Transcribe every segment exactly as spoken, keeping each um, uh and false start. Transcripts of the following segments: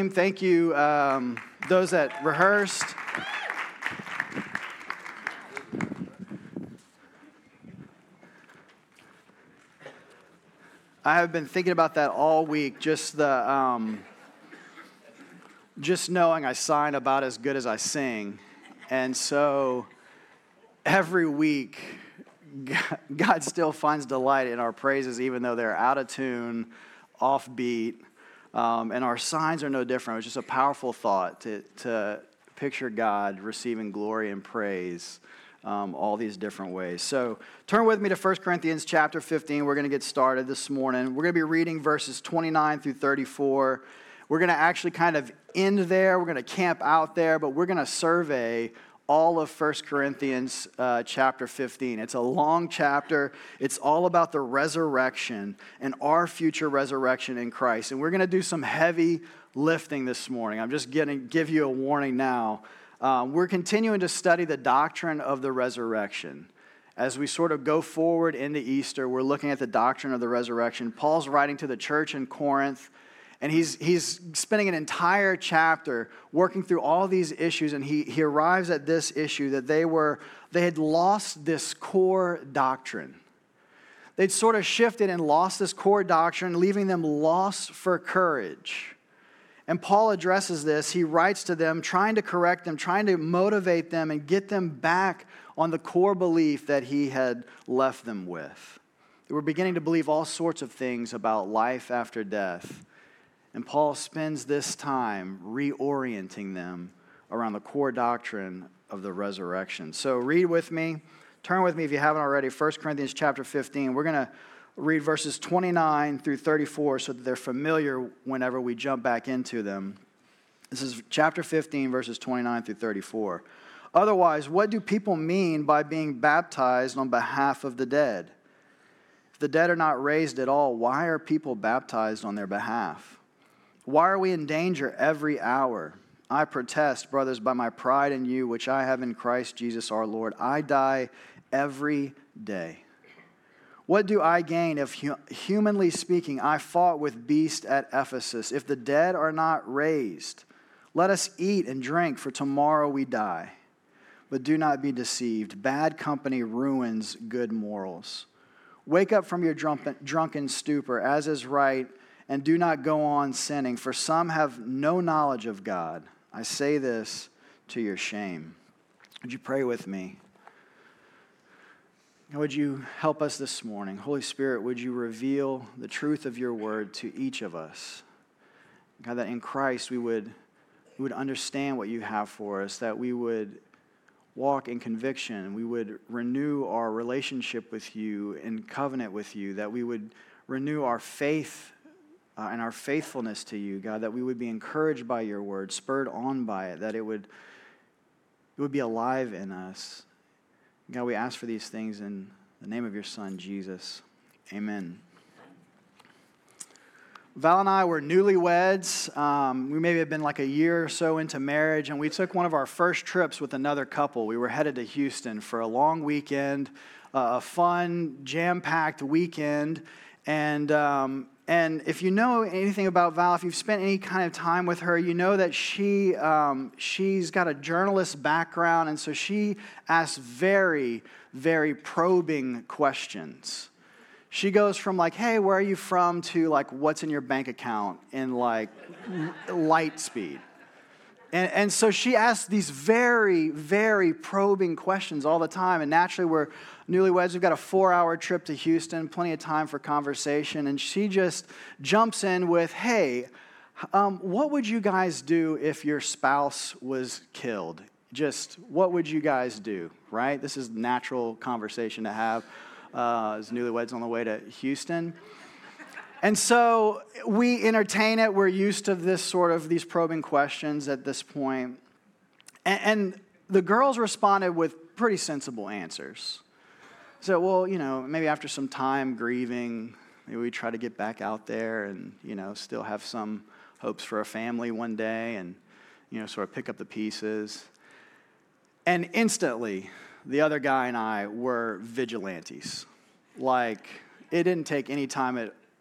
team. Thank you, um, those that rehearsed. I have been thinking about that all week, just the, um, just knowing I sign about as good as I sing. And so every week, God still finds delight in our praises, even though they're out of tune, offbeat, um, and our signs are no different. It was just a powerful thought to, to picture God receiving glory and praise um, all these different ways. So turn with me to First Corinthians chapter fifteen. We're going to get started this morning. We're going to be reading verses twenty-nine through thirty-four. We're going to actually kind of end there. We're going to camp out there, but we're going to survey all of First Corinthians uh, chapter fifteen. It's a long chapter. It's all about the resurrection and our future resurrection in Christ. And we're going to do some heavy lifting this morning. I'm just going to give you a warning now. Um, we're continuing to study the doctrine of the resurrection. As we sort of go forward into Easter, we're looking at the doctrine of the resurrection. Paul's writing to the church in Corinth. And he's he's spending an entire chapter working through all these issues, and he, he arrives at this issue that they were they had lost this core doctrine. They'd sort of shifted and lost this core doctrine, leaving them lost for courage. And Paul addresses this. He writes to them, trying to correct them, trying to motivate them and get them back on the core belief that he had left them with. They were beginning to believe all sorts of things about life after death. And Paul spends this time reorienting them around the core doctrine of the resurrection. So read with me. Turn with me if you haven't already. First Corinthians chapter fifteen. We're going to read verses twenty-nine through thirty-four so that they're familiar whenever we jump back into them. This is chapter fifteen, verses twenty-nine through thirty-four. Otherwise, what do people mean by being baptized on behalf of the dead? If the dead are not raised at all, why are people baptized on their behalf? Why are we in danger every hour? I protest, brothers, by my pride in you, which I have in Christ Jesus our Lord. I die every day. What do I gain if, humanly speaking, I fought with beasts at Ephesus? If the dead are not raised, let us eat and drink, for tomorrow we die. But do not be deceived. Bad company ruins good morals. Wake up from your drunken stupor, as is right, and do not go on sinning, for some have no knowledge of God. I say this to your shame. Would you pray with me? Would you help us this morning? Holy Spirit, would you reveal the truth of your word to each of us? God, that in Christ we would, we would understand what you have for us, that we would walk in conviction, we would renew our relationship with you in covenant with you, that we would renew our faith Uh, and our faithfulness to you, God, that we would be encouraged by your word, spurred on by it, that it would, it would be alive in us. God, we ask for these things in the name of your Son, Jesus. Amen. Val and I were newlyweds. Um, we maybe had been like a year or so into marriage, and we took one of our first trips with another couple. We were headed to Houston for a long weekend, uh, a fun, jam-packed weekend, and um, And if you know anything about Val, if you've spent any kind of time with her, you know that she, um, she's got a journalist background, and so she asks very, very probing questions. She goes from like, hey, where are you from, to like, what's in your bank account in like light speed. And, and so she asks these very, very probing questions all the time. And naturally, we're newlyweds. We've got a four-hour trip to Houston, plenty of time for conversation. And she just jumps in with, hey, um, what would you guys do if your spouse was killed? Just what would you guys do, right? This is natural conversation to have uh, as newlyweds on the way to Houston. And so we entertain it. We're used to this sort of these probing questions at this point. And, and the girls responded with pretty sensible answers. So, well, you know, maybe after some time grieving, maybe we try to get back out there and, you know, still have some hopes for a family one day and, you know, sort of pick up the pieces. And instantly, the other guy and I were vigilantes. Like, it didn't take any time at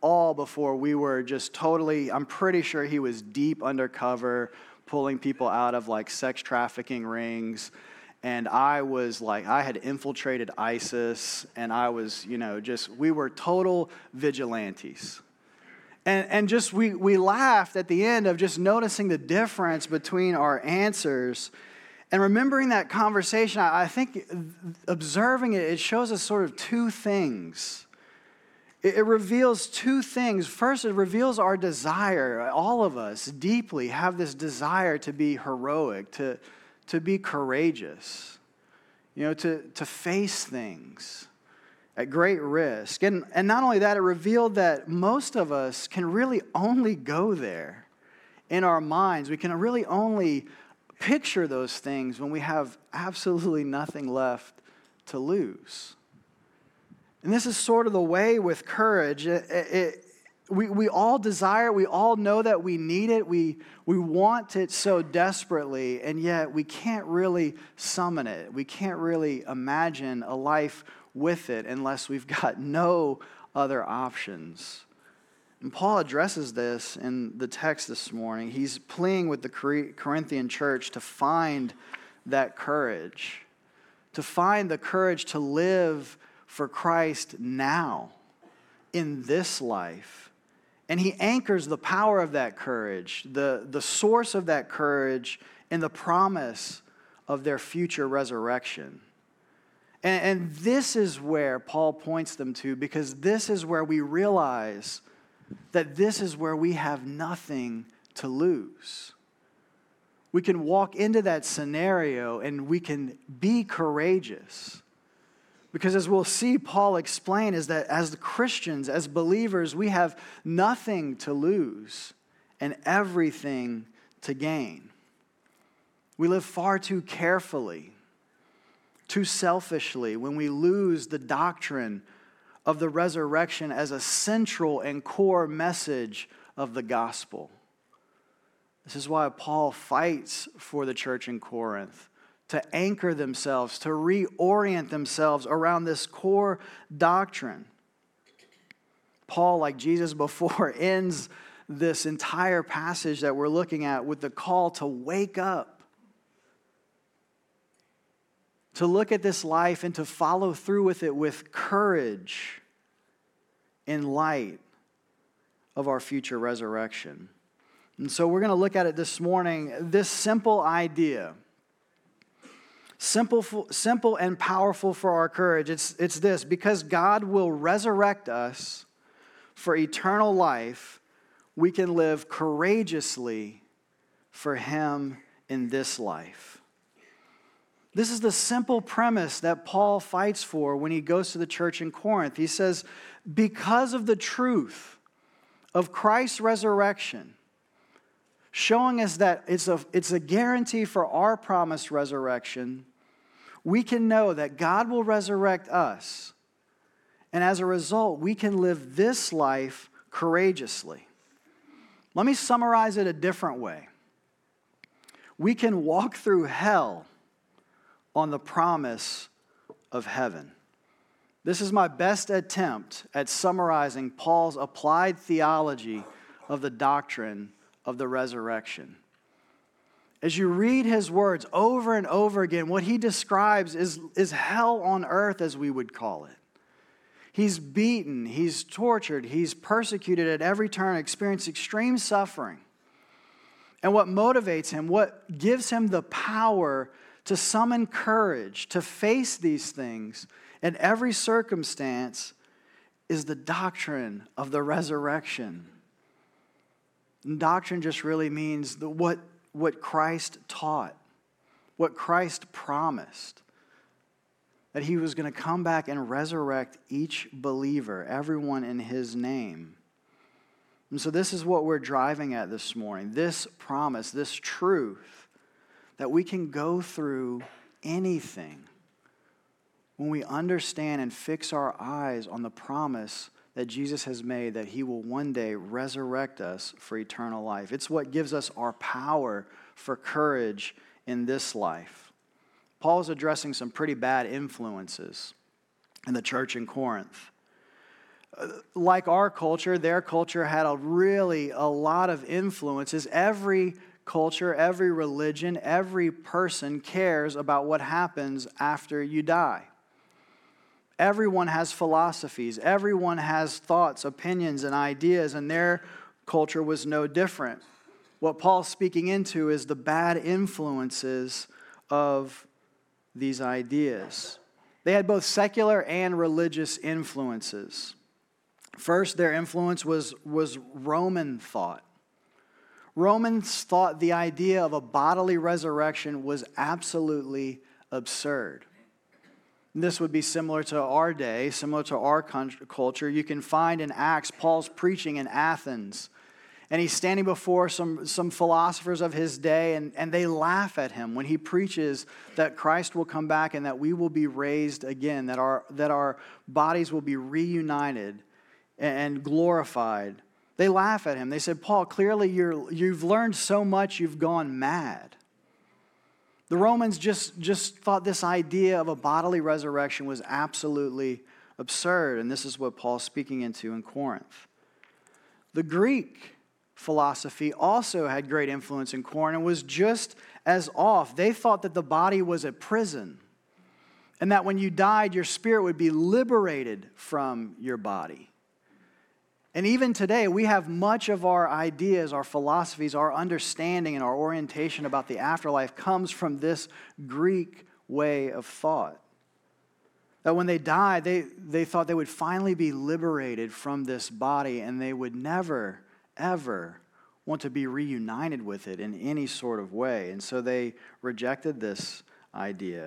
all before we were just totally, I'm pretty sure he was deep undercover, pulling people out of like sex trafficking rings. And I was like, I had infiltrated ISIS, and I was, you know, just, we were total vigilantes. And and just, we, we laughed at the end of just noticing the difference between our answers. And remembering that conversation, I, I think observing it, it shows us sort of two things. It, it reveals two things. First, it reveals our desire. All of us deeply have this desire to be heroic, to to be courageous, you know, to, to face things at great risk. And, and not only that, it revealed that most of us can really only go there in our minds. We can really only picture those things when we have absolutely nothing left to lose. And this is sort of the way with courage. It, it, We we all desire it. We all know that we need it. We we want it so desperately, and yet we can't really summon it. We can't really imagine a life with it unless we've got no other options. And Paul addresses this in the text this morning. He's pleading with the Corinthian church to find that courage, to find the courage to live for Christ now, in this life. And he anchors the power of that courage, the, the source of that courage, in the promise of their future resurrection. And, and this is where Paul points them to, because this is where we realize that this is where we have nothing to lose. We can walk into that scenario and we can be courageous. Because as we'll see Paul explain, is that as Christians, as believers, we have nothing to lose and everything to gain. We live far too carefully, too selfishly, when we lose the doctrine of the resurrection as a central and core message of the gospel. This is why Paul fights for the church in Corinth, to anchor themselves, to reorient themselves around this core doctrine. Paul, like Jesus before, ends this entire passage that we're looking at with the call to wake up, to look at this life and to follow through with it with courage in light of our future resurrection. And so we're going to look at it this morning, this simple idea. Simple, simple and powerful for our courage. It's, it's this: because God will resurrect us for eternal life, we can live courageously for Him in this life. This is the simple premise that Paul fights for when he goes to the church in Corinth. He says, because of the truth of Christ's resurrection, showing us that it's a, it's a guarantee for our promised resurrection, we can know that God will resurrect us. And as a result, we can live this life courageously. Let me summarize it a different way. We can walk through hell on the promise of heaven. This is my best attempt at summarizing Paul's applied theology of the doctrine of the resurrection. As you read his words over and over again, what he describes is, is hell on earth, as we would call it. He's beaten, he's tortured, he's persecuted at every turn, experienced extreme suffering. And what motivates him, what gives him the power to summon courage, to face these things in every circumstance, is the doctrine of the resurrection. And doctrine just really means the, what, what Christ taught, what Christ promised, that He was going to come back and resurrect each believer, everyone in His name. And so this is what we're driving at this morning, this promise, this truth, that we can go through anything when we understand and fix our eyes on the promise that Jesus has made, that He will one day resurrect us for eternal life. It's what gives us our power for courage in this life. Paul is addressing some pretty bad influences in the church in Corinth. like our culture, their culture had a really a lot of influences. Every culture, every religion, every person cares about what happens after you die. Everyone has philosophies. Everyone has thoughts, opinions, and ideas, and their culture was no different. What Paul's speaking into is the bad influences of these ideas. They had both secular and religious influences. First, their influence was, was Roman thought. Romans thought the idea of a bodily resurrection was absolutely absurd. This would be similar to our day, similar to our culture. You can find in Acts, Paul's preaching in Athens. And he's standing before some, some philosophers of his day, and, and they laugh at him when he preaches that Christ will come back and that we will be raised again, that our, that our bodies will be reunited and glorified. They laugh at him. They said, Paul, clearly you're, you've learned so much, you've gone mad. The Romans just, just thought this idea of a bodily resurrection was absolutely absurd, and this is what Paul's speaking into in Corinth. The Greek philosophy also had great influence in Corinth and was just as off. They thought that the body was a prison, and that when you died, your spirit would be liberated from your body. And even today, we have much of our ideas, our philosophies, our understanding, and our orientation about the afterlife comes from this Greek way of thought. That when they died, they, they thought they would finally be liberated from this body, and they would never, ever want to be reunited with it in any sort of way. And so they rejected this idea.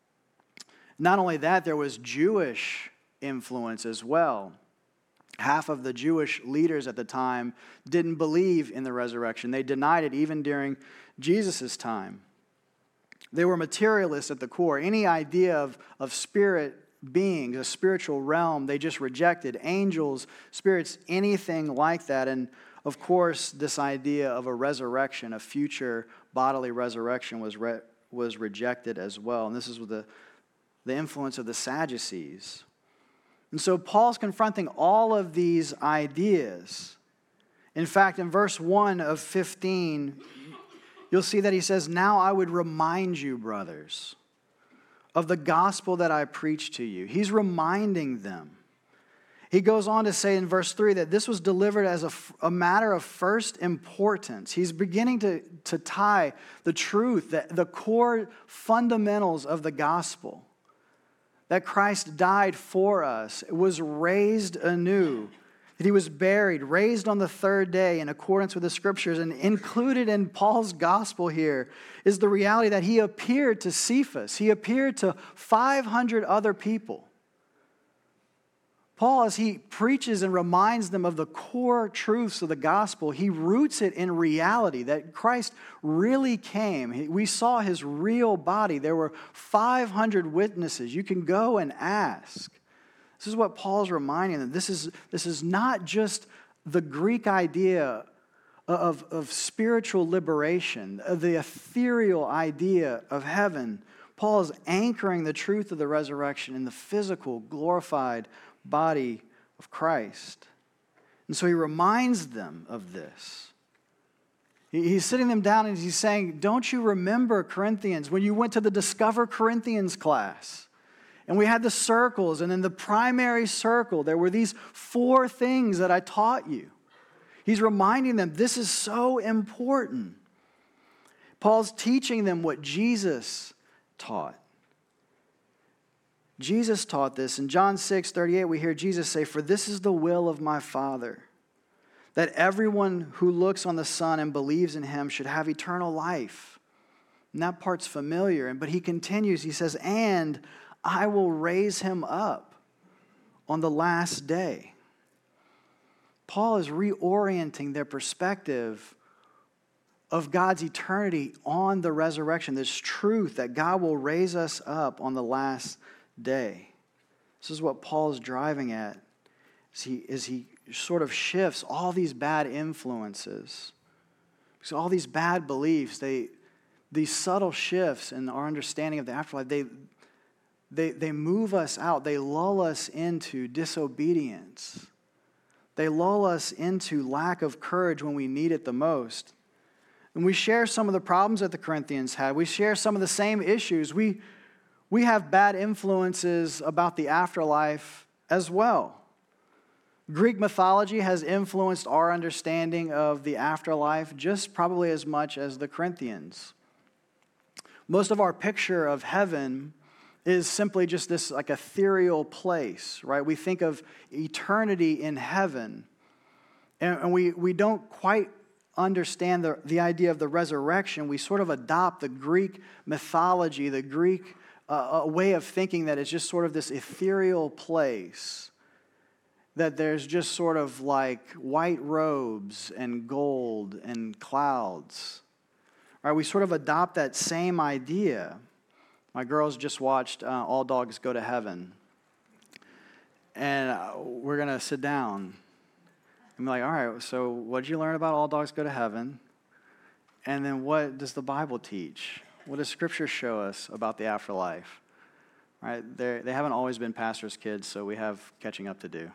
Not only that, there was Jewish influence as well. Half of the Jewish leaders at the time didn't believe in the resurrection. They denied it even during Jesus' time. They were materialists at the core. Any idea of, of spirit beings, a spiritual realm, they just rejected. Angels, spirits, anything like that. And of course, this idea of a resurrection, a future bodily resurrection was, re- was rejected as well. And this is with the, the influence of the Sadducees. And so Paul's confronting all of these ideas. In fact, in verse one of fifteen, you'll see that he says, "Now I would remind you, brothers, of the gospel that I preached to you." He's reminding them. He goes on to say in verse three that this was delivered as a, a matter of first importance. He's beginning to, to tie the truth, the, the core fundamentals of the gospel. That Christ died for us, was raised anew, that he was buried, raised on the third day in accordance with the scriptures. And included in Paul's gospel here is the reality that he appeared to Cephas. He appeared to five hundred other people. Paul, as he preaches and reminds them of the core truths of the gospel, he roots it in reality that Christ really came. We saw his real body. There were five hundred witnesses. You can go and ask. This is what Paul's reminding them. This is, this is not just the Greek idea of, of spiritual liberation, of the ethereal idea of heaven. Paul is anchoring the truth of the resurrection in the physical, glorified body of Christ. And so he reminds them of this. He's sitting them down and he's saying, don't you remember, Corinthians, when you went to the Discover Corinthians class? And we had the circles, and in the primary circle, there were these four things that I taught you. He's reminding them this is so important. Paul's teaching them what Jesus taught. Jesus taught this. In John six thirty-eight, we hear Jesus say, "For this is the will of my Father, that everyone who looks on the Son and believes in him should have eternal life." And that part's familiar. But he continues, he says, "And I will raise him up on the last day." Paul is reorienting their perspective of God's eternity on the resurrection, this truth that God will raise us up on the last day. This is what Paul is driving at as he, as he sort of shifts all these bad influences. Because all these bad beliefs, they, these subtle shifts in our understanding of the afterlife, they, they, they move us out. They lull us into disobedience. They lull us into lack of courage when we need it the most. And we share some of the problems that the Corinthians had. We share some of the same issues. We, we have bad influences about the afterlife as well. Greek mythology has influenced our understanding of the afterlife just probably as much as the Corinthians. Most of our picture of heaven is simply just this like ethereal place, right? We think of eternity in heaven, and, and we, we don't quite understand the, the idea of the resurrection. We sort of adopt the Greek mythology, the Greek uh, a way of thinking that it's just sort of this ethereal place, that there's just sort of like white robes and gold and clouds. Right? We sort of adopt that same idea. My girls just watched uh, All Dogs Go to Heaven. And uh, we're going to sit down and be like, all right, so what did you learn about All Dogs Go to Heaven? And then what does the Bible teach? What does Scripture show us about the afterlife? Right? They're, they haven't always been pastors' kids, so we have catching up to do.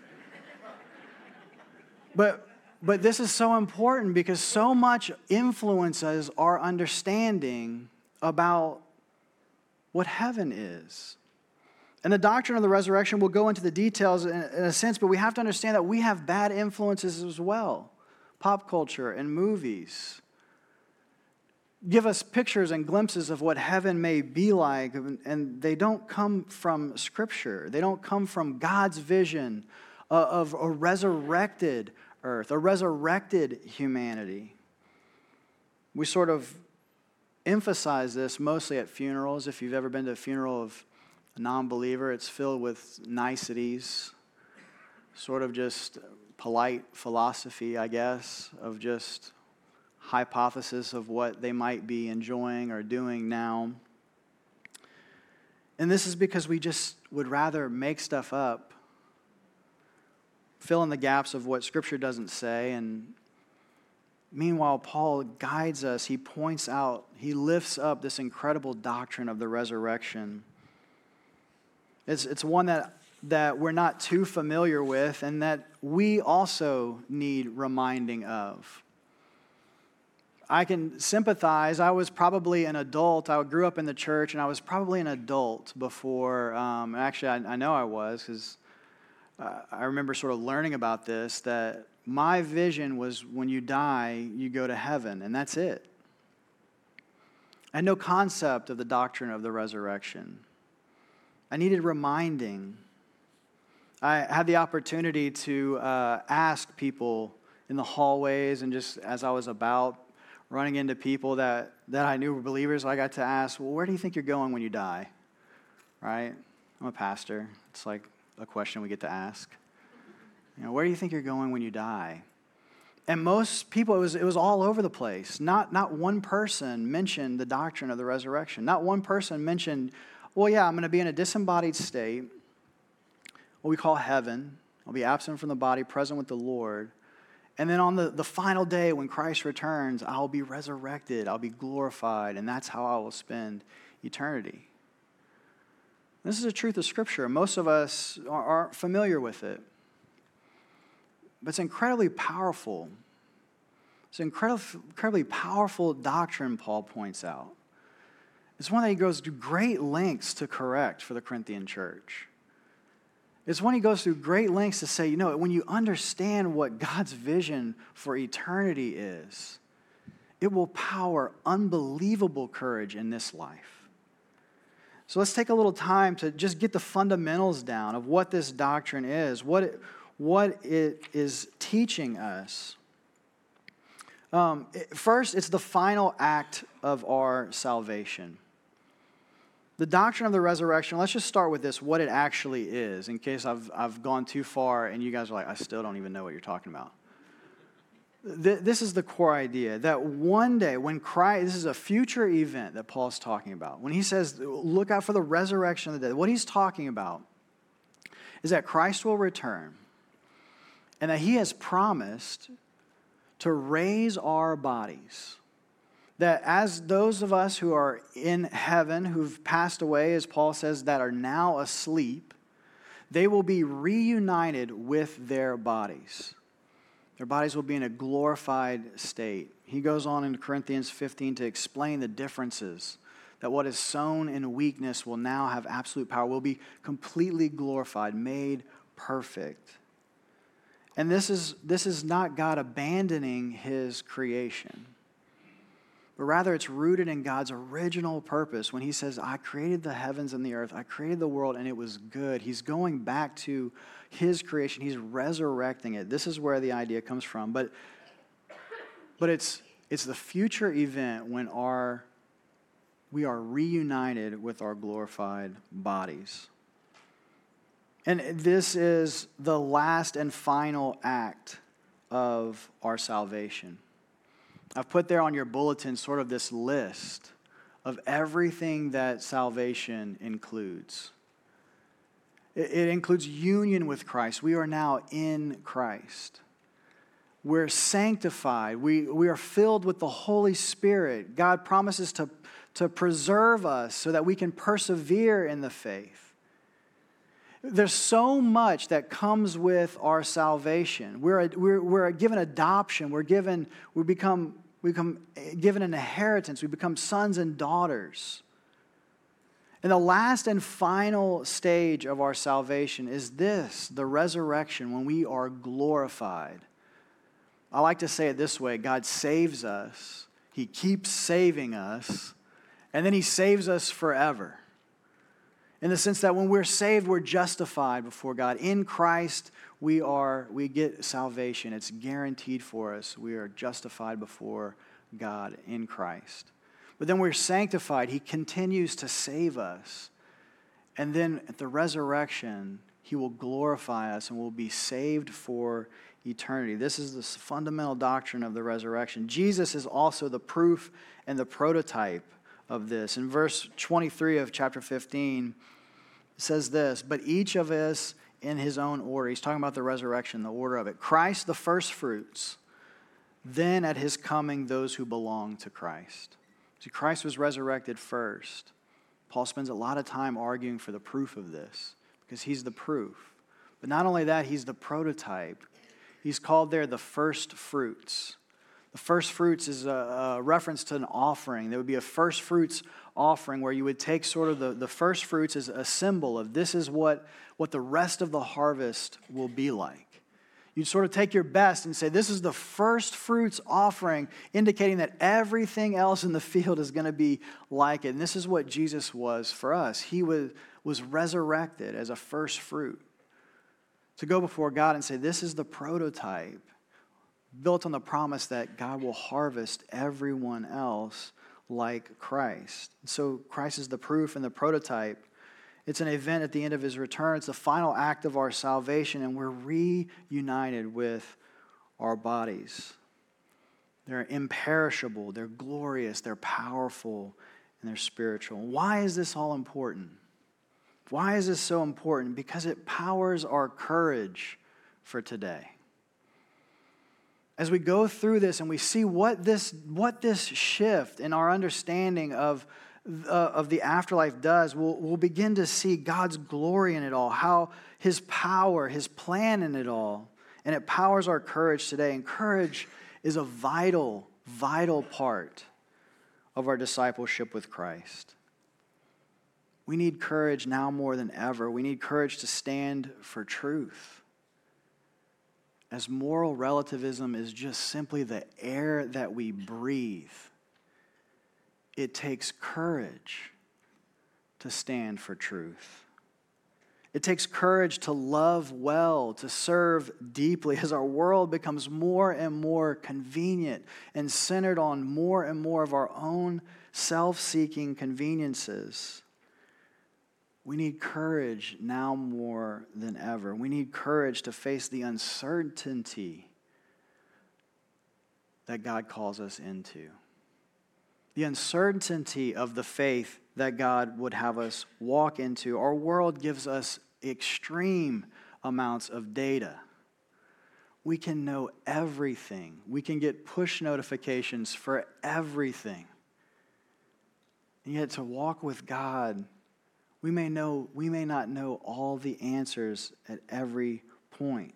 But but this is so important because so much influences our understanding about what heaven is. And the doctrine of the resurrection, we'll go into the details in, in a sense, but we have to understand that we have bad influences as well. Pop culture and movies give us pictures and glimpses of what heaven may be like, and they don't come from Scripture. They don't come from God's vision of a resurrected earth, a resurrected humanity. We sort of emphasize this mostly at funerals. If you've ever been to a funeral of a non-believer, it's filled with niceties, sort of just polite philosophy, I guess, of just hypothesis of what they might be enjoying or doing now. And this is because we just would rather make stuff up, fill in the gaps of what Scripture doesn't say. And meanwhile, Paul guides us. He points out, he lifts up this incredible doctrine of the resurrection. It's, it's one that, that we're not too familiar with and that we also need reminding of. I can sympathize. I was probably an adult. I grew up in the church, and I was probably an adult before. Um, actually, I, I know I was because uh, I remember sort of learning about this, that my vision was when you die, you go to heaven, and that's it. I had no concept of the doctrine of the resurrection. I needed reminding. I had the opportunity to uh, ask people in the hallways, and just as I was about running into people that, that I knew were believers, I got to ask, well, where do you think you're going when you die? Right? I'm a pastor. It's like a question we get to ask. You know, where do you think you're going when you die? And most people, it was it was all over the place. Not, not one person mentioned the doctrine of the resurrection. Not one person mentioned, well, yeah, I'm going to be in a disembodied state, what we call heaven. I'll be absent from the body, present with the Lord. And then on the, the final day when Christ returns, I'll be resurrected, I'll be glorified, and that's how I will spend eternity. This is a truth of Scripture. Most of us aren't familiar with it. But it's incredibly powerful. It's an incredibly, incredibly powerful doctrine, Paul points out. It's one that he goes to great lengths to correct for the Corinthian church. It's when he goes through great lengths to say, you know, when you understand what God's vision for eternity is, it will power unbelievable courage in this life. So let's take a little time to just get the fundamentals down of what this doctrine is, what it, what it is teaching us. Um, first, it's the final act of our salvation. The doctrine of the resurrection, let's just start with this, what it actually is, in case I've I've gone too far and you guys are like, I still don't even know what you're talking about. Th- this is the core idea, that one day when Christ, this is a future event that Paul's talking about. When he says, look out for the resurrection of the dead, what he's talking about is that Christ will return and that he has promised to raise our bodies. That as those of us who are in heaven, who've passed away, as Paul says, that are now asleep, they will be reunited with their bodies. Their bodies will be in a glorified state. He goes on in Corinthians fifteen to explain the differences, that what is sown in weakness will now have absolute power, will be completely glorified, made perfect. And this is, this is not God abandoning his creation, but rather it's rooted in God's original purpose. When he says, I created the heavens and the earth, I created the world, and it was good. He's going back to his creation. He's resurrecting it. This is where the idea comes from. But, but it's, it's the future event when our, we are reunited with our glorified bodies. And this is the last and final act of our salvation. I've put there on your bulletin sort of this list of everything that salvation includes. It, it includes union with Christ. We are now in Christ. We're sanctified. We, we are filled with the Holy Spirit. God promises to, to preserve us so that we can persevere in the faith. There's so much that comes with our salvation. We're, we're, we're given adoption. We're given, we become, we become given an inheritance. We become sons and daughters. And the last and final stage of our salvation is this, the resurrection, when we are glorified. I like to say it this way: God saves us. He keeps saving us. And then he saves us forever. In the sense that when we're saved, we're justified before God. In Christ, we are, we get salvation. It's guaranteed for us. We are justified before God in Christ. But then we're sanctified. He continues to save us. And then at the resurrection, he will glorify us and we'll be saved for eternity. This is the fundamental doctrine of the resurrection. Jesus is also the proof and the prototype of this. In verse twenty-three of chapter fifteen, it says this, but each of us in his own order. He's talking about the resurrection, the order of it. Christ the first fruits, then at his coming those who belong to Christ. See, Christ was resurrected first. Paul spends a lot of time arguing for the proof of this because he's the proof. But not only that, he's the prototype. He's called there the first fruits. The first fruits is a, a reference to an offering. There would be a first fruits offering where you would take sort of the, the first fruits as a symbol of this is what, what the rest of the harvest will be like. You'd sort of take your best and say, this is the first fruits offering, indicating that everything else in the field is going to be like it. And this is what Jesus was for us. He was, was resurrected as a first fruit. To go before God and say, this is the prototype, built on the promise that God will harvest everyone else like Christ. So Christ is the proof and the prototype. It's an event at the end of his return. It's the final act of our salvation, and we're reunited with our bodies. They're imperishable, they're glorious, they're powerful, and they're spiritual. Why is this all important? Why is this so important? Because it powers our courage for today. As we go through this and we see what this, what this shift in our understanding of, uh, of the afterlife does, we'll, we'll begin to see God's glory in it all, how his power, his plan in it all. And it powers our courage today. And courage is a vital, vital part of our discipleship with Christ. We need courage now more than ever. We need courage to stand for truth. As moral relativism is just simply the air that we breathe, it takes courage to stand for truth. It takes courage to love well, to serve deeply. As our world becomes more and more convenient and centered on more and more of our own self-seeking conveniences, we need courage now more than ever. We need courage to face the uncertainty that God calls us into. The uncertainty of the faith that God would have us walk into. Our world gives us extreme amounts of data. We can know everything. We can get push notifications for everything. And yet to walk with God, We may know, we may not know all the answers at every point.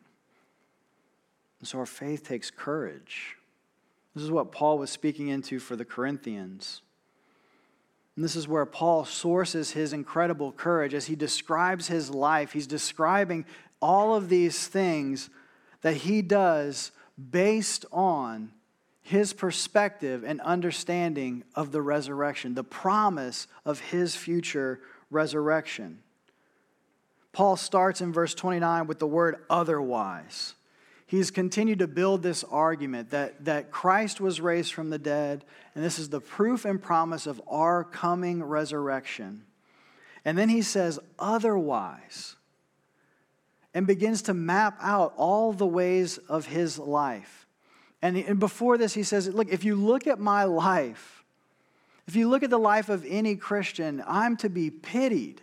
And so our faith takes courage. This is what Paul was speaking into for the Corinthians. And this is where Paul sources his incredible courage as he describes his life. He's describing all of these things that he does based on his perspective and understanding of the resurrection, the promise of his future resurrection. Paul starts in verse twenty-nine with the word otherwise. He's continued to build this argument that, that Christ was raised from the dead, and this is the proof and promise of our coming resurrection. And then he says, otherwise, and begins to map out all the ways of his life. And, and before this, he says, look, if you look at my life, if you look at the life of any Christian, I'm to be pitied.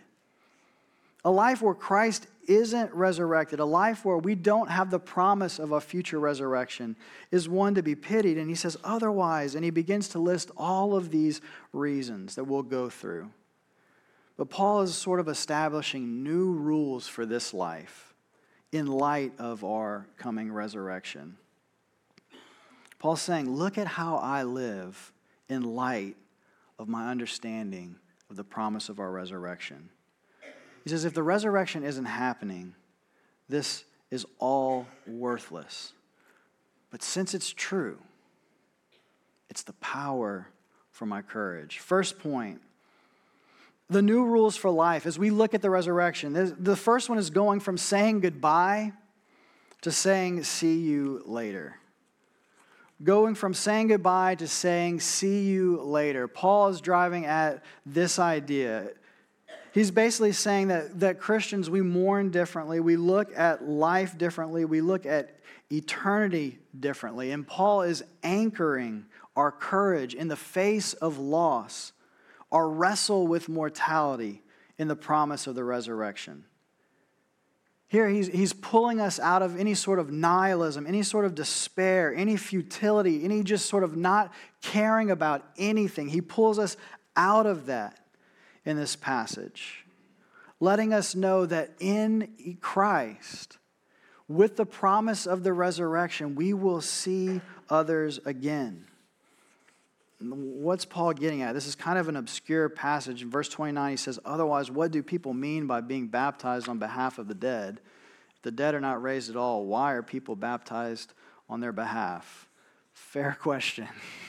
A life where Christ isn't resurrected, a life where we don't have the promise of a future resurrection, is one to be pitied. And he says, otherwise, and he begins to list all of these reasons that we'll go through. But Paul is sort of establishing new rules for this life in light of our coming resurrection. Paul's saying, look at how I live in light of my understanding of the promise of our resurrection. He says, if the resurrection isn't happening, this is all worthless. But since it's true, it's the power for my courage. First point, the new rules for life. As we look at the resurrection, the first one is going from saying goodbye to saying see you later. Going from saying goodbye to saying see you later. Paul is driving at this idea. He's basically saying that, that Christians, we mourn differently. We look at life differently. We look at eternity differently. And Paul is anchoring our courage in the face of loss, our wrestle with mortality in the promise of the resurrection. Here he's, he's pulling us out of any sort of nihilism, any sort of despair, any futility, any just sort of not caring about anything. He pulls us out of that in this passage, letting us know that in Christ, with the promise of the resurrection, we will see others again. What's Paul getting at? This is kind of an obscure passage. In verse twenty-nine, he says, otherwise, what do people mean by being baptized on behalf of the dead? If the dead are not raised at all, why are people baptized on their behalf? Fair question.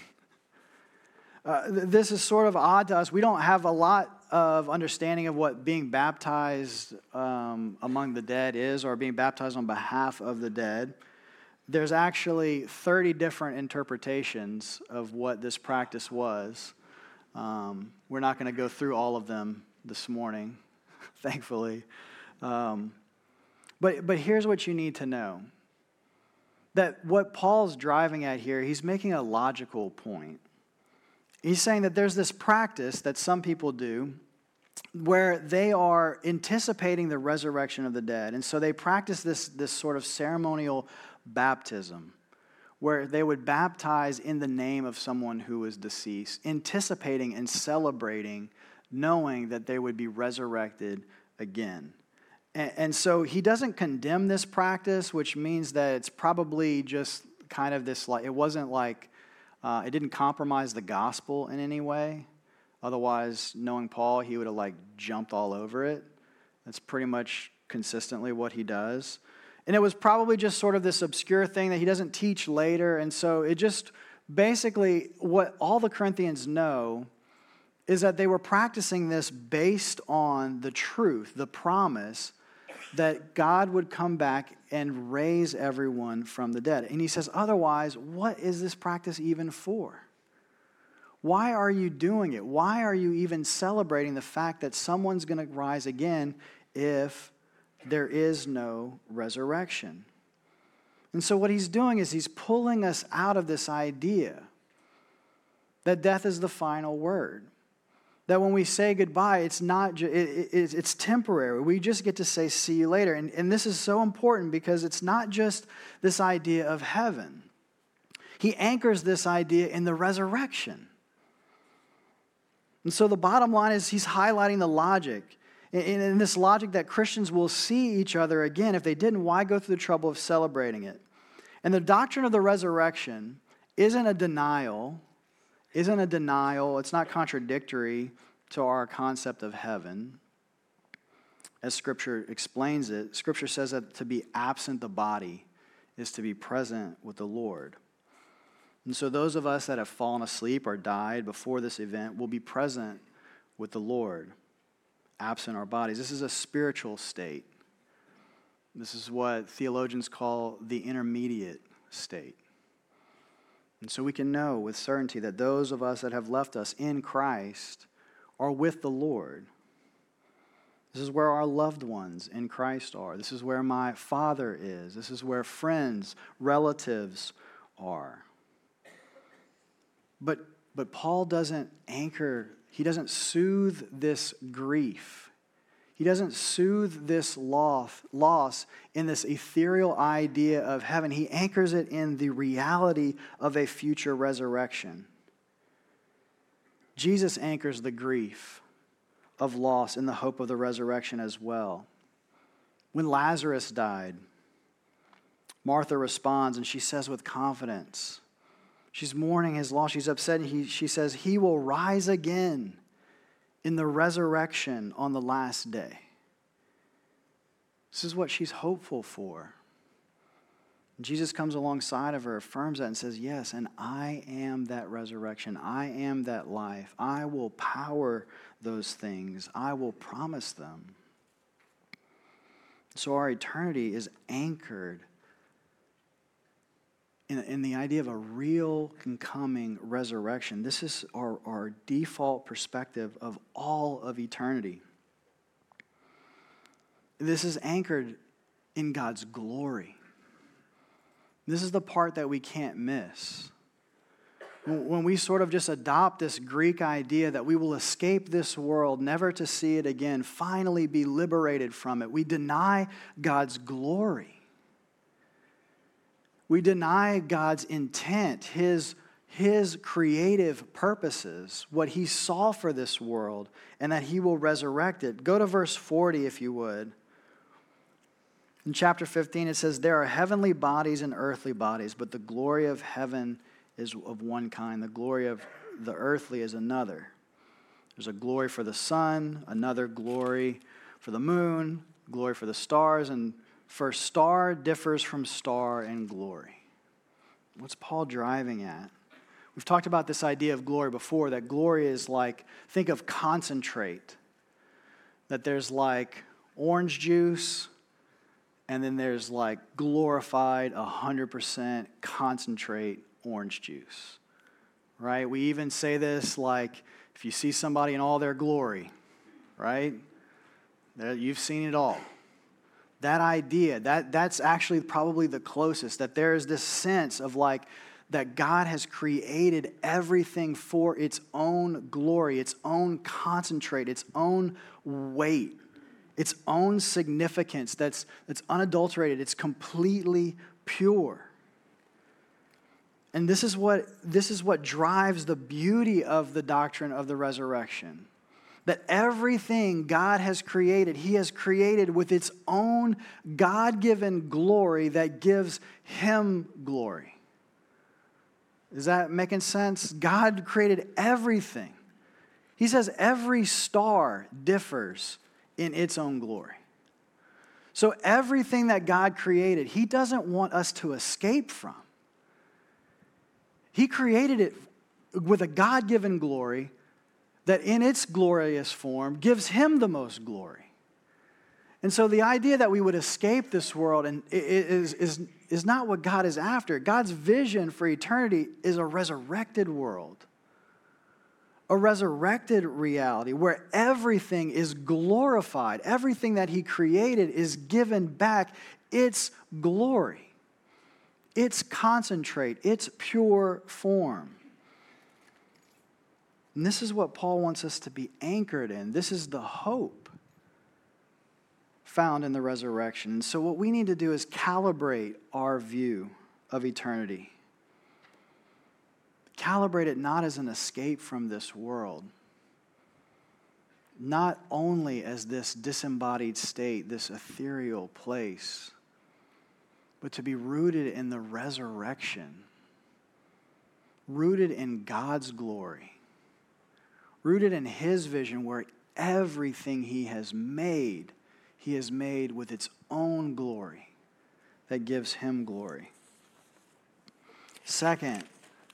Uh, this is sort of odd to us. We don't have a lot of understanding of what being baptized um, among the dead is, or being baptized on behalf of the dead. There's actually thirty different interpretations of what this practice was. Um, we're not going to go through all of them this morning, thankfully. Um, but, but here's what you need to know. That what Paul's driving at here, he's making a logical point. He's saying that there's this practice that some people do where they are anticipating the resurrection of the dead. And so they practice this, this sort of ceremonial baptism where they would baptize in the name of someone who was deceased, anticipating and celebrating, knowing that they would be resurrected again. And, and so he doesn't condemn this practice, which means that it's probably just kind of this, like, it wasn't like, Uh, it didn't compromise the gospel in any way. Otherwise, knowing Paul, he would have like jumped all over it. That's pretty much consistently what he does. And it was probably just sort of this obscure thing that he doesn't teach later. And so it just basically, what all the Corinthians know is that they were practicing this based on the truth, the promise that God would come back and raise everyone from the dead. And he says, otherwise, what is this practice even for? Why are you doing it? Why are you even celebrating the fact that someone's going to rise again if there is no resurrection? And so what he's doing is he's pulling us out of this idea that death is the final word. That when we say goodbye, it's not ju- it, it, it's temporary. We just get to say, see you later. And, and this is so important because it's not just this idea of heaven. He anchors this idea in the resurrection. And so the bottom line is he's highlighting the logic In, in this logic that Christians will see each other again. If they didn't, why go through the trouble of celebrating it? And the doctrine of the resurrection isn't a denial, isn't a denial, it's not contradictory to our concept of heaven. As Scripture explains it, Scripture says that to be absent the body is to be present with the Lord. And so those of us that have fallen asleep or died before this event will be present with the Lord, absent our bodies. This is a spiritual state. This is what theologians call the intermediate state. And so we can know with certainty that those of us that have left us in Christ are with the Lord. This is where our loved ones in Christ are. This is where my Father is. This is where friends, relatives are. But, but Paul doesn't anchor, he doesn't soothe this grief. He doesn't soothe this loss, loss in this ethereal idea of heaven. He anchors it in the reality of a future resurrection. Jesus anchors the grief of loss in the hope of the resurrection as well. When Lazarus died, Martha responds and she says with confidence, she's mourning his loss, she's upset, and he, she says, he will rise again in the resurrection on the last day. This is what she's hopeful for. Jesus comes alongside of her, affirms that, and says, yes, and I am that resurrection. I am that life. I will power those things. I will promise them. So our eternity is anchored in, in the idea of a real and coming resurrection. This is our, our default perspective of all of eternity. This is anchored in God's glory. This is the part that we can't miss. When we sort of just adopt this Greek idea that we will escape this world, never to see it again, finally be liberated from it, we deny God's glory. We deny God's intent, His, His creative purposes, what He saw for this world, and that He will resurrect it. Go to verse forty, if you would. In chapter fifteen, it says, there are heavenly bodies and earthly bodies, but the glory of heaven is of one kind. The glory of the earthly is another. There's a glory for the sun, another glory for the moon, glory for the stars, and for star differs from star in glory. What's Paul driving at? We've talked about this idea of glory before, that glory is like, think of concentrate. That there's like orange juice, and then there's like glorified one hundred percent concentrate orange juice, right? We even say this like, if you see somebody in all their glory, right? You've seen it all. That idea, that, that's actually probably the closest, that there is this sense of like, that God has created everything for its own glory, its own concentrate, its own weight, its own significance that's, that's unadulterated. It's completely pure. And this is what this is what drives the beauty of the doctrine of the resurrection. That everything God has created, He has created with its own God-given glory that gives Him glory. Is that making sense? God created everything. He says every star differs in its own glory. So everything that God created, He doesn't want us to escape from. He created it with a God-given glory that in its glorious form gives Him the most glory. And so the idea that we would escape this world and is, is, is not what God is after. God's vision for eternity is a resurrected world. A resurrected reality where everything is glorified. Everything that He created is given back its glory. Its concentrate, its pure form. And this is what Paul wants us to be anchored in. This is the hope found in the resurrection. And so what we need to do is calibrate our view of eternity. Calibrate it not as an escape from this world, not only as this disembodied state, this ethereal place, but to be rooted in the resurrection, rooted in God's glory, rooted in his vision where everything he has made, he has made with its own glory that gives him glory. Second,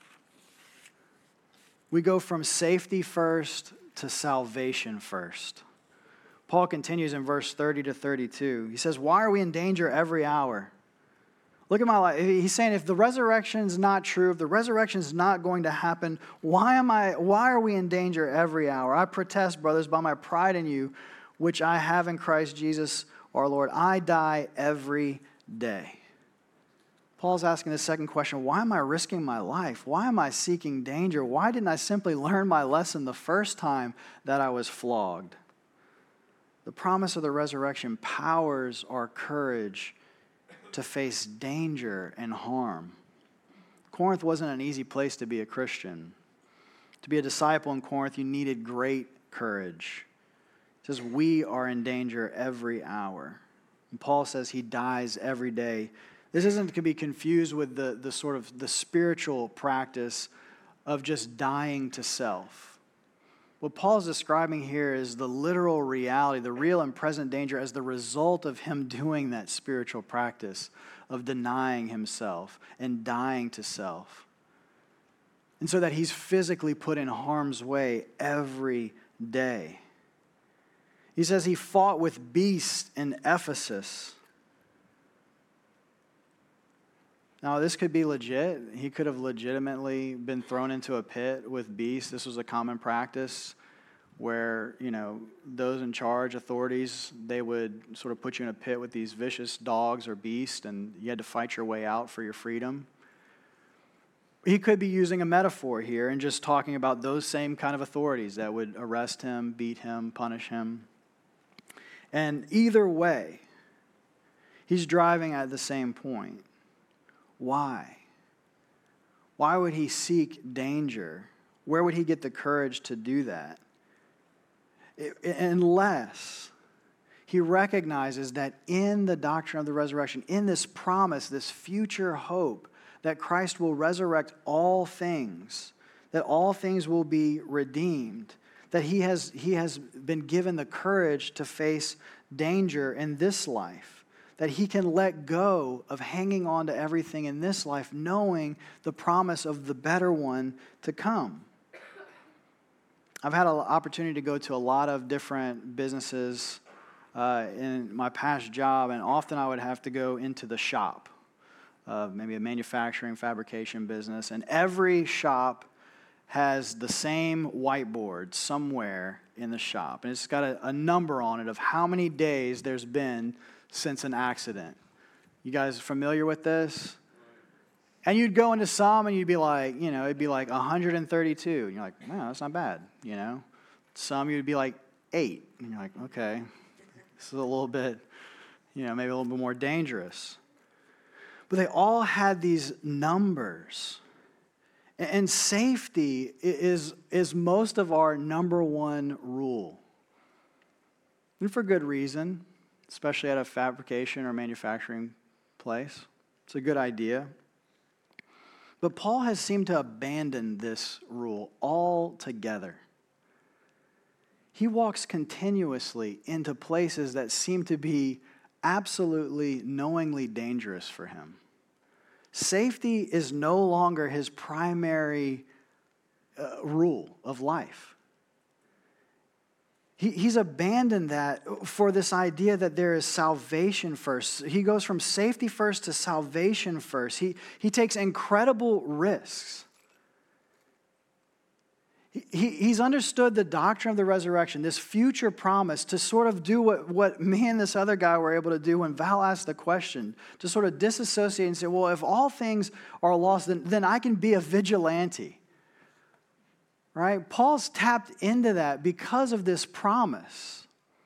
we go from safety first to salvation first. Paul continues in verse thirty to thirty-two. He says, why are we in danger every hour? Look at my life. He's saying if the resurrection is not true, if the resurrection is not going to happen, why am I? Why are we in danger every hour? I protest, brothers, by my pride in you, which I have in Christ Jesus our Lord. I die every day. Paul's asking the second question, why am I risking my life? Why am I seeking danger? Why didn't I simply learn my lesson the first time that I was flogged? The promise of the resurrection powers our courage to face danger and harm. Corinth wasn't an easy place to be a Christian. To be a disciple in Corinth, you needed great courage. It says, we are in danger every hour. And Paul says he dies every day. This isn't to be confused with the, the sort of the spiritual practice of just dying to self. What Paul's describing here is the literal reality, the real and present danger as the result of him doing that spiritual practice of denying himself and dying to self. And so that he's physically put in harm's way every day. He says he fought with beasts in Ephesus. Now, this could be legit. He could have legitimately been thrown into a pit with beasts. This was a common practice where, you know, those in charge, authorities, they would sort of put you in a pit with these vicious dogs or beasts, and you had to fight your way out for your freedom. He could be using a metaphor here and just talking about those same kind of authorities that would arrest him, beat him, punish him. And either way, he's driving at the same point. Why? Why would he seek danger? Where would he get the courage to do that? It, unless he recognizes that in the doctrine of the resurrection, in this promise, this future hope, that Christ will resurrect all things, that all things will be redeemed, that he has, he has been given the courage to face danger in this life. That he can let go of hanging on to everything in this life, knowing the promise of the better one to come. I've had an opportunity to go to a lot of different businesses uh, in my past job, and often I would have to go into the shop, uh, maybe a manufacturing, fabrication business, and every shop has the same whiteboard somewhere in the shop, and it's got a, a number on it of how many days there's been since an accident. You guys familiar with this? And you'd go into some and you'd be like, you know, it'd be like one hundred thirty-two. And you're like, wow, that's not bad, you know. Some you'd be like eight. And you're like, okay, this is a little bit, you know, maybe a little bit more dangerous. But they all had these numbers. And safety is, is most of our number one rule. And for good reason. Especially at a fabrication or manufacturing place. It's a good idea. But Paul has seemed to abandon this rule altogether. He walks continuously into places that seem to be absolutely knowingly dangerous for him. Safety is no longer his primary uh, rule of life. He, he's abandoned that for this idea that there is salvation first. He goes from safety first to salvation first. He, he takes incredible risks. He, he, he's understood the doctrine of the resurrection, this future promise to sort of do what, what me and this other guy were able to do when Val asked the question, to sort of disassociate and say, well, if all things are lost, then, then I can be a vigilante. Right? Paul's tapped into that because of this promise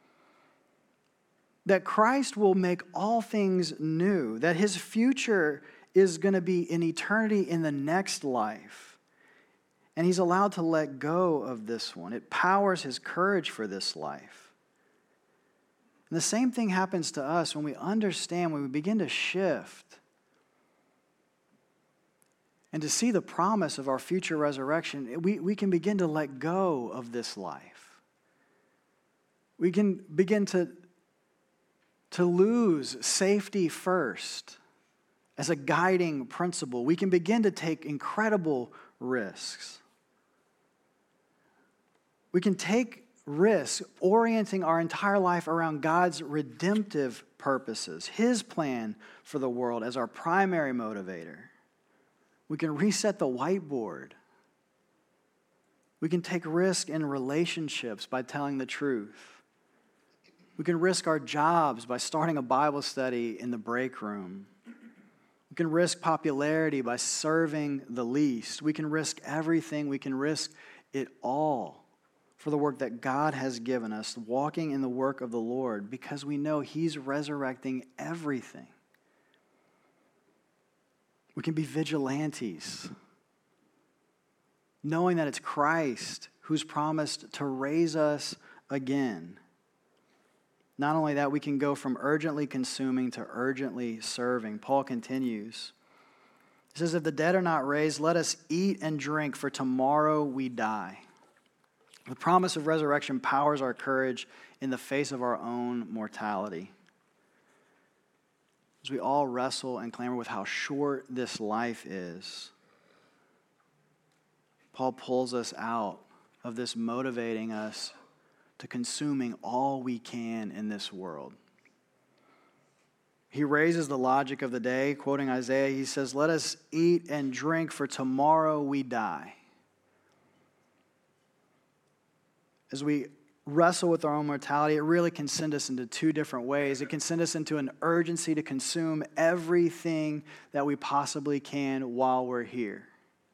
that Christ will make all things new, that his future is going to be in eternity in the next life. And he's allowed to let go of this one. It powers his courage for this life. And the same thing happens to us when we understand, when we begin to shift and to see the promise of our future resurrection, we, we can begin to let go of this life. We can begin to, to lose safety first as a guiding principle. We can begin to take incredible risks. We can take risks orienting our entire life around God's redemptive purposes, his plan for the world as our primary motivator. We can reset the whiteboard. We can take risk in relationships by telling the truth. We can risk our jobs by starting a Bible study in the break room. We can risk popularity by serving the least. We can risk everything. We can risk it all for the work that God has given us, walking in the work of the Lord, because we know he's resurrecting everything. We can be vigilantes, knowing that it's Christ who's promised to raise us again. Not only that, we can go from urgently consuming to urgently serving. Paul continues. He says, if the dead are not raised, let us eat and drink, for tomorrow we die. The promise of resurrection powers our courage in the face of our own mortality. As we all wrestle and clamor with how short this life is, Paul pulls us out of this, motivating us to consuming all we can in this world. He raises the logic of the day, quoting Isaiah. He says, let us eat and drink, for tomorrow we die. As we wrestle with our own mortality, it really can send us into two different ways. It can send us into an urgency to consume everything that we possibly can while we're here.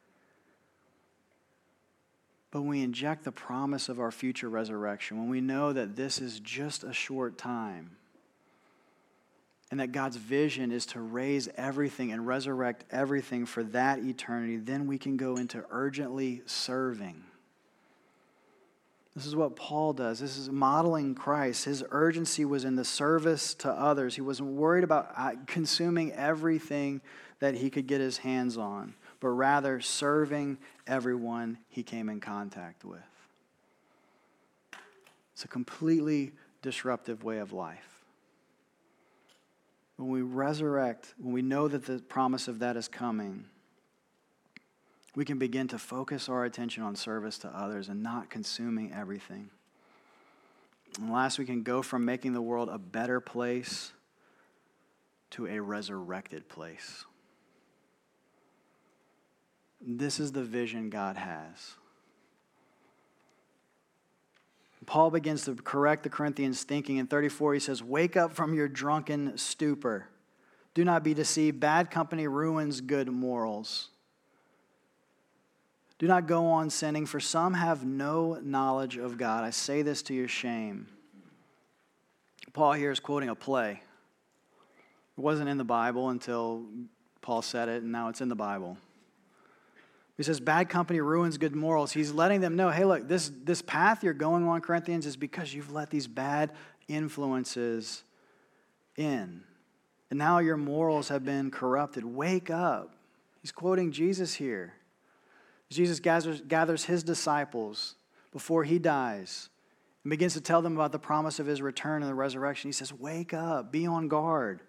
But when we inject the promise of our future resurrection, when we know that this is just a short time, and that God's vision is to raise everything and resurrect everything for that eternity, then we can go into urgently serving. This is what Paul does. This is modeling Christ. His urgency was in the service to others. He wasn't worried about consuming everything that he could get his hands on, but rather serving everyone he came in contact with. It's a completely disruptive way of life. When we resurrect, when we know that the promise of that is coming, we can begin to focus our attention on service to others and not consuming everything. And last, we can go from making the world a better place to a resurrected place. This is the vision God has. Paul begins to correct the Corinthians' thinking. In thirty-four, he says, wake up from your drunken stupor. Do not be deceived. Bad company ruins good morals. Do not go on sinning, for some have no knowledge of God. I say this to your shame. Paul here is quoting a play. It wasn't in the Bible until Paul said it, and now it's in the Bible. He says, bad company ruins good morals. He's letting them know, hey, look, this, this path you're going on, Corinthians, is because you've let these bad influences in. And now your morals have been corrupted. Wake up. He's quoting Jesus here. Jesus gathers, gathers his disciples before he dies and begins to tell them about the promise of his return and the resurrection. He says, wake up, be on guard.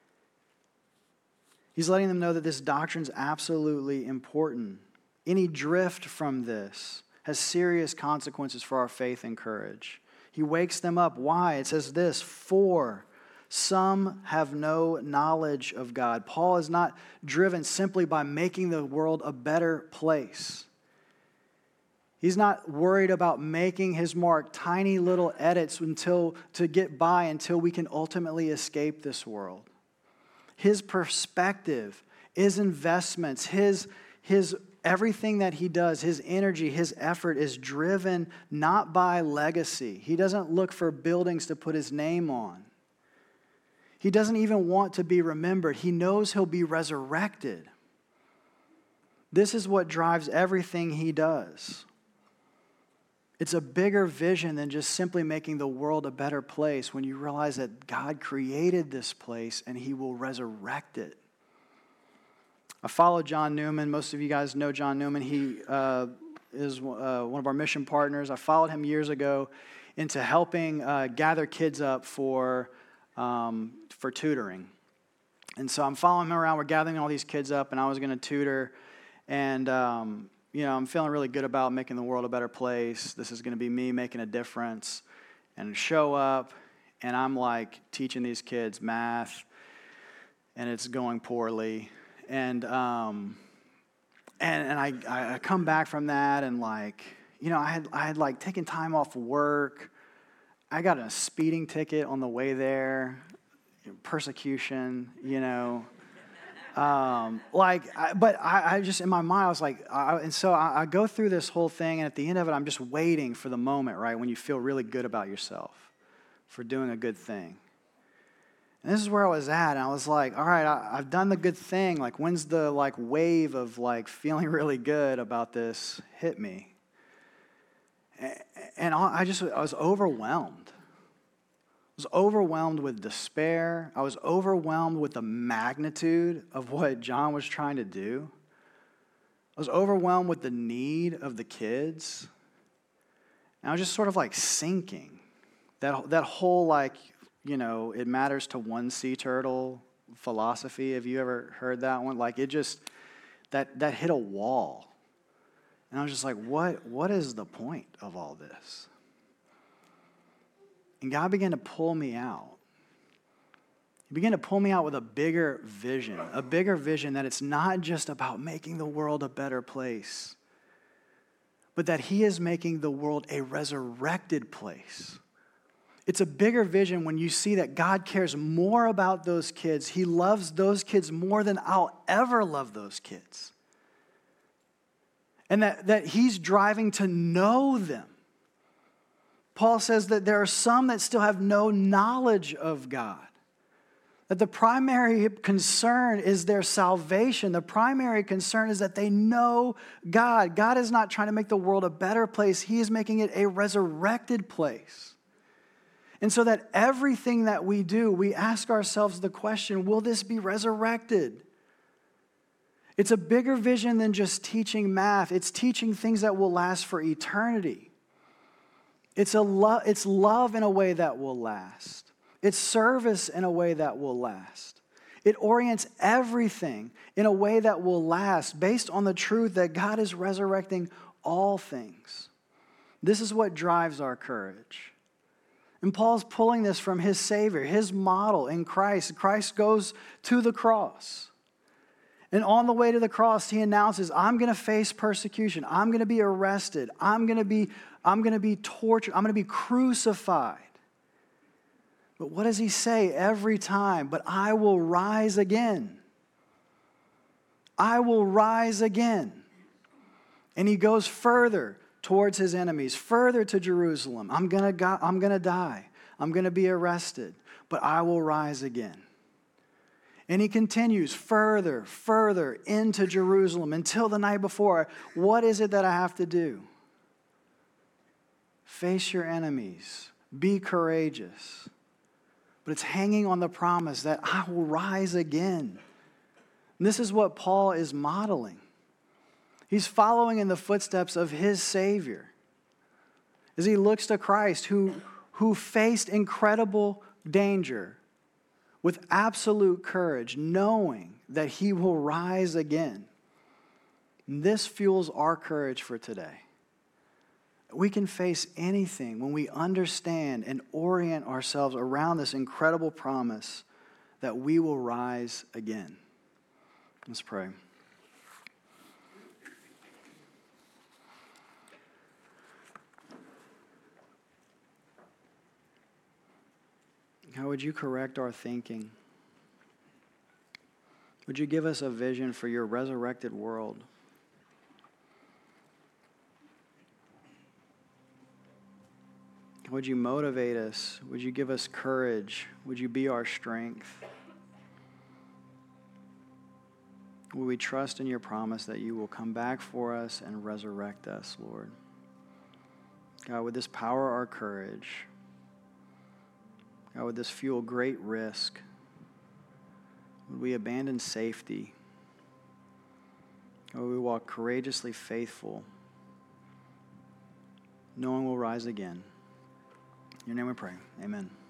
He's letting them know that this doctrine is absolutely important. Any drift from this has serious consequences for our faith and courage. He wakes them up. Why? It says this, for some have no knowledge of God. Paul is not driven simply by making the world a better place. He's not worried about making his mark, tiny little edits until to get by until we can ultimately escape this world. His perspective, his investments, his, his everything that he does, his energy, his effort is driven not by legacy. He doesn't look for buildings to put his name on. He doesn't even want to be remembered. He knows he'll be resurrected. This is what drives everything he does. It's a bigger vision than just simply making the world a better place when you realize that God created this place and he will resurrect it. I follow John Newman. Most of you guys know John Newman. He uh, is uh, one of our mission partners. I followed him years ago into helping uh, gather kids up for, um, for tutoring. And so I'm following him around. We're gathering all these kids up, and I was going to tutor. And, um, you know, I'm feeling really good about making the world a better place. This is going to be me making a difference. And show up, and I'm, like, teaching these kids math, and it's going poorly. And um, and and I, I come back from that, and, like, you know, I had, I had, like, taken time off work. I got a speeding ticket on the way there. Persecution, you know. Um, like, I, but I, I just, in my mind, I was like, I, and so I, I go through this whole thing, and at the end of it, I'm just waiting for the moment, right, when you feel really good about yourself for doing a good thing. And this is where I was at, and I was like, all right, I, I've done the good thing. Like, when's the, like, wave of, like, feeling really good about this hit me? And I just, I was overwhelmed. I was overwhelmed with despair. I was overwhelmed with the magnitude of what John was trying to do. I was overwhelmed with the need of the kids. And I was just sort of like sinking. That, that whole, like, you know, it matters to one sea turtle philosophy. Have you ever heard that one? Like, it just, that, that hit a wall. And I was just like, what, what is the point of all this? And God began to pull me out. He began to pull me out with a bigger vision, a bigger vision that it's not just about making the world a better place, but that he is making the world a resurrected place. It's a bigger vision when you see that God cares more about those kids. He loves those kids more than I'll ever love those kids. And that, that he's driving to know them. Paul says that there are some that still have no knowledge of God. That the primary concern is their salvation. The primary concern is that they know God. God is not trying to make the world a better place. He is making it a resurrected place. And so that everything that we do, we ask ourselves the question, will this be resurrected? It's a bigger vision than just teaching math. It's teaching things that will last for eternity. It's a lo- it's love in a way that will last. It's service in a way that will last. It orients everything in a way that will last based on the truth that God is resurrecting all things. This is what drives our courage. And Paul's pulling this from his Savior, his model in Christ. Christ goes to the cross. And on the way to the cross, he announces, I'm going to face persecution. I'm going to be arrested. I'm going to be, I'm going to be tortured. I'm going to be crucified. But what does he say every time? But I will rise again. I will rise again. And he goes further towards his enemies, further to Jerusalem. I'm going to go, I'm going to die. I'm going to be arrested. But I will rise again. And he continues further, further into Jerusalem until the night before. What is it that I have to do? Face your enemies. Be courageous. But it's hanging on the promise that I will rise again. And this is what Paul is modeling. He's following in the footsteps of his Savior as he looks to Christ who, who faced incredible danger with absolute courage, knowing that he will rise again. And this fuels our courage for today. We can face anything when we understand and orient ourselves around this incredible promise that we will rise again. Let's pray. How would you correct our thinking? Would you give us a vision for your resurrected world? Would you motivate us? Would you give us courage? Would you be our strength? Will we trust in your promise that you will come back for us and resurrect us, Lord? God, would this power our courage? God, would this fuel great risk? Would we abandon safety? God, would we walk courageously faithful, knowing we'll rise again? In your name we pray. Amen.